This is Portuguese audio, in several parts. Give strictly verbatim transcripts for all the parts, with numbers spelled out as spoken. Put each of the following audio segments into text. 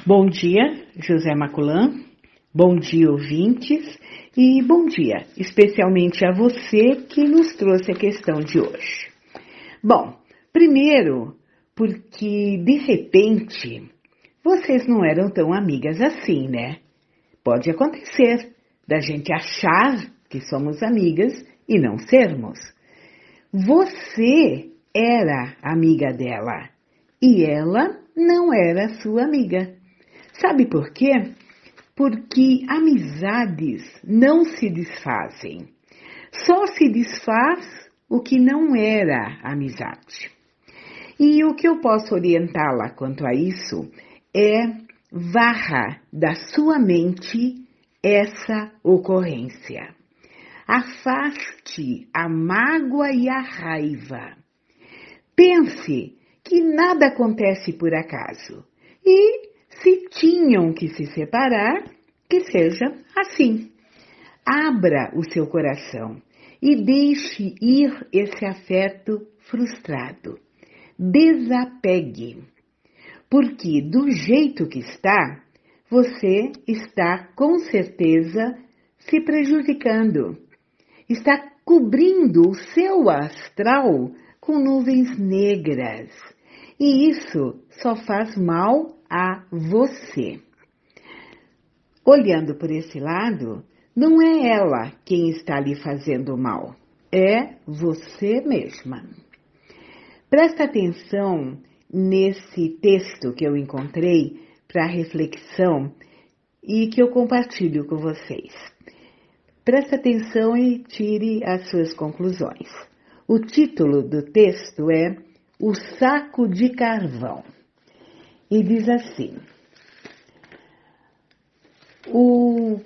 Bom dia, José Maculan. Bom dia, ouvintes. E bom dia, especialmente a você que nos trouxe a questão de hoje. Bom, primeiro, porque de repente vocês não eram tão amigas assim, né? Pode acontecer da gente achar que somos amigas e não sermos. Você era amiga dela e ela não era sua amiga. Sabe por quê? Porque amizades não se desfazem. Só se desfaz o que não era amizade. E o que eu posso orientá-la quanto a isso é varra da sua mente essa ocorrência. Afaste a mágoa e a raiva. Pense que nada acontece por acaso. E se tinham que se separar, que seja assim. Abra o seu coração e deixe ir esse afeto frustrado. Desapegue. Porque do jeito que está, você está com certeza se prejudicando. Está cobrindo o seu astral com nuvens negras. E isso só faz mal a você. Olhando por esse lado, não é ela quem está lhe fazendo mal, é você mesma. Presta atenção nesse texto que eu encontrei para reflexão e que eu compartilho com vocês. Presta atenção e tire as suas conclusões. O título do texto é O Saco de Carvão. E diz assim: o,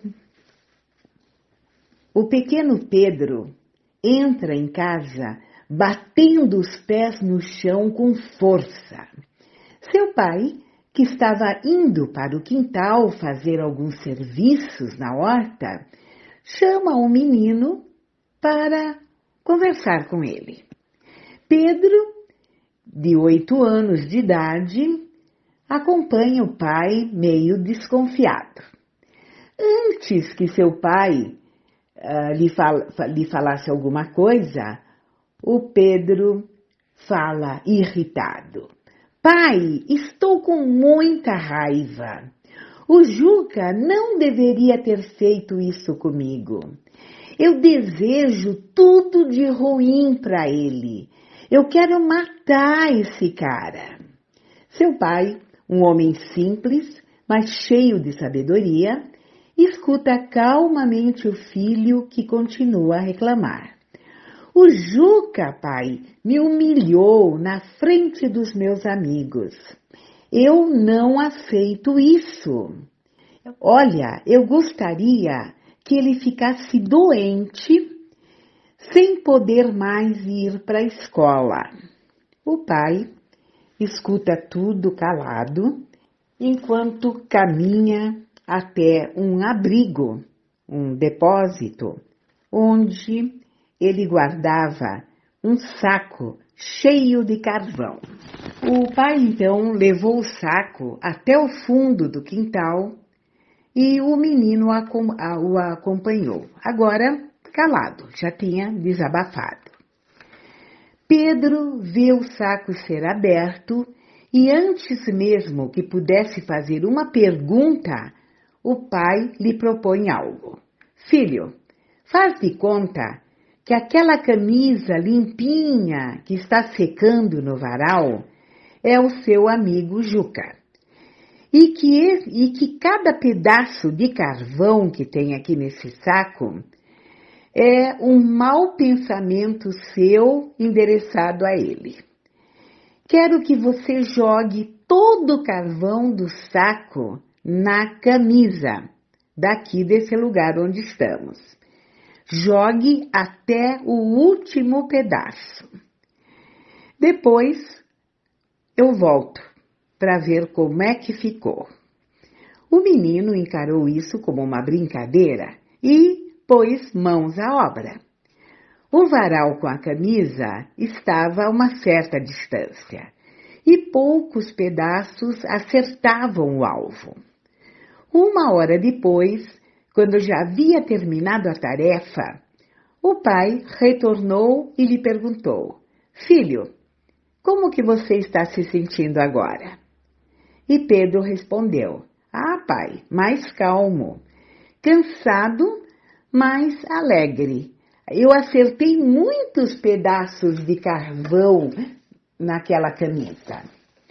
o pequeno Pedro entra em casa batendo os pés no chão com força. Seu pai, que estava indo para o quintal fazer alguns serviços na horta, chama o menino para conversar com ele. Pedro, de oito anos de idade, acompanha o pai meio desconfiado. Antes que seu pai uh, lhe, fal- lhe falasse alguma coisa, o Pedro fala irritado. Pai, estou com muita raiva. O Juca não deveria ter feito isso comigo. Eu desejo tudo de ruim para ele. Eu quero matar esse cara. Seu pai, um homem simples, mas cheio de sabedoria, escuta calmamente o filho que continua a reclamar. O Juca, pai, me humilhou na frente dos meus amigos. Eu não aceito isso. Olha, eu gostaria que ele ficasse doente, sem poder mais ir para a escola. O pai escuta tudo calado, enquanto caminha até um abrigo, um depósito, onde ele guardava um saco cheio de carvão. O pai, então, levou o saco até o fundo do quintal e o menino o acompanhou. Agora, calado, já tinha desabafado. Pedro vê o saco ser aberto e antes mesmo que pudesse fazer uma pergunta, o pai lhe propõe algo. Filho, faz de conta que aquela camisa limpinha que está secando no varal é o seu amigo Juca. E que, e que cada pedaço de carvão que tem aqui nesse saco é um mau pensamento seu endereçado a ele. Quero que você jogue todo o carvão do saco na camisa, daqui desse lugar onde estamos. Jogue até o último pedaço. Depois eu volto para ver como é que ficou. O menino encarou isso como uma brincadeira e pôs mãos à obra. O varal com a camisa estava a uma certa distância e poucos pedaços acertavam o alvo. Uma hora depois, quando já havia terminado a tarefa, o pai retornou e lhe perguntou: Filho, como que você está se sentindo agora? E Pedro respondeu: Ah, pai, mais calmo, cansado, mas alegre. Eu acertei muitos pedaços de carvão naquela camisa.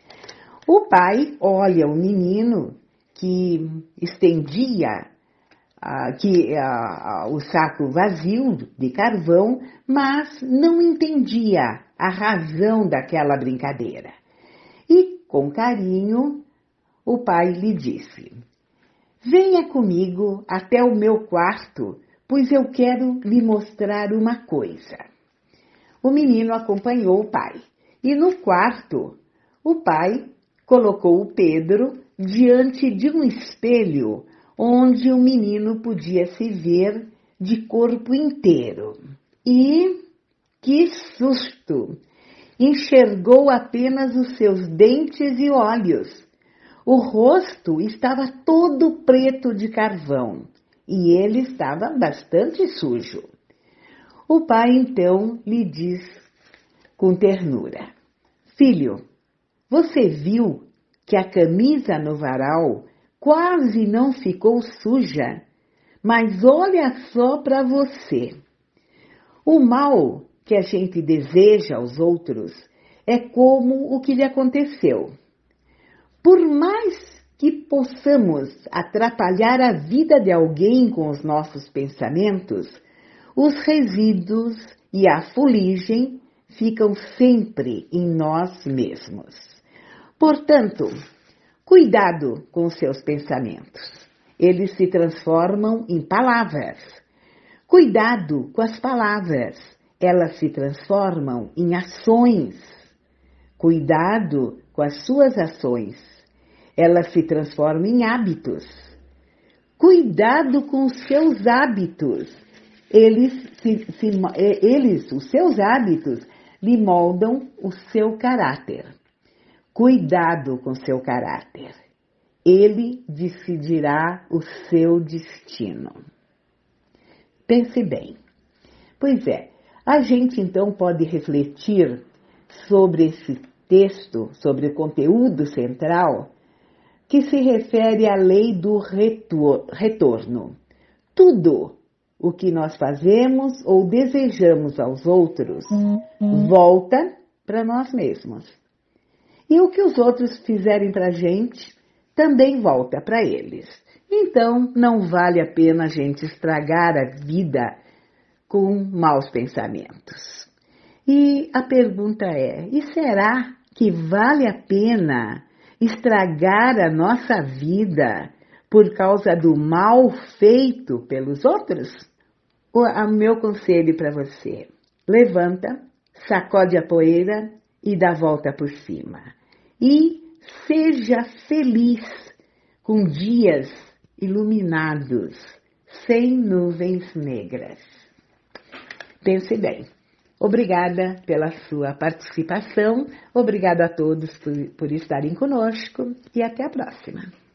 O pai olha o menino que estendia ah, que, ah, o saco vazio de carvão, mas não entendia a razão daquela brincadeira. E, com carinho, o pai lhe disse: Venha comigo até o meu quarto, pois eu quero lhe mostrar uma coisa. O menino acompanhou o pai, e no quarto, o pai colocou o Pedro diante de um espelho onde o menino podia se ver de corpo inteiro. E, que susto! Enxergou apenas os seus dentes e olhos. O rosto estava todo preto de carvão e ele estava bastante sujo. O pai então lhe diz com ternura: Filho, você viu que a camisa no varal quase não ficou suja? Mas olha só para você. O mal que a gente deseja aos outros é como o que lhe aconteceu. Por mais que possamos atrapalhar a vida de alguém com os nossos pensamentos, os resíduos e a fuligem ficam sempre em nós mesmos. Portanto, cuidado com os seus pensamentos. Eles se transformam em palavras. Cuidado com as palavras. Elas se transformam em ações. Cuidado com as suas ações. Elas se transformam em hábitos. Cuidado com os seus hábitos. Eles, se, se, eles, os seus hábitos, lhe moldam o seu caráter. Cuidado com seu caráter. Ele decidirá o seu destino. Pense bem. Pois é, a gente então pode refletir sobre esse texto, sobre o conteúdo central, que se refere à lei do retorno. Tudo o que nós fazemos ou desejamos aos outros uhum. volta para nós mesmos. E o que os outros fizerem para a gente também volta para eles. Então, não vale a pena a gente estragar a vida com maus pensamentos. E a pergunta é, e será que vale a pena estragar a nossa vida por causa do mal feito pelos outros? O meu conselho para você: levanta, sacode a poeira e dá a volta por cima. E seja feliz com dias iluminados, sem nuvens negras. Pense bem. Obrigada pela sua participação, obrigado a todos por, por estarem conosco e até a próxima.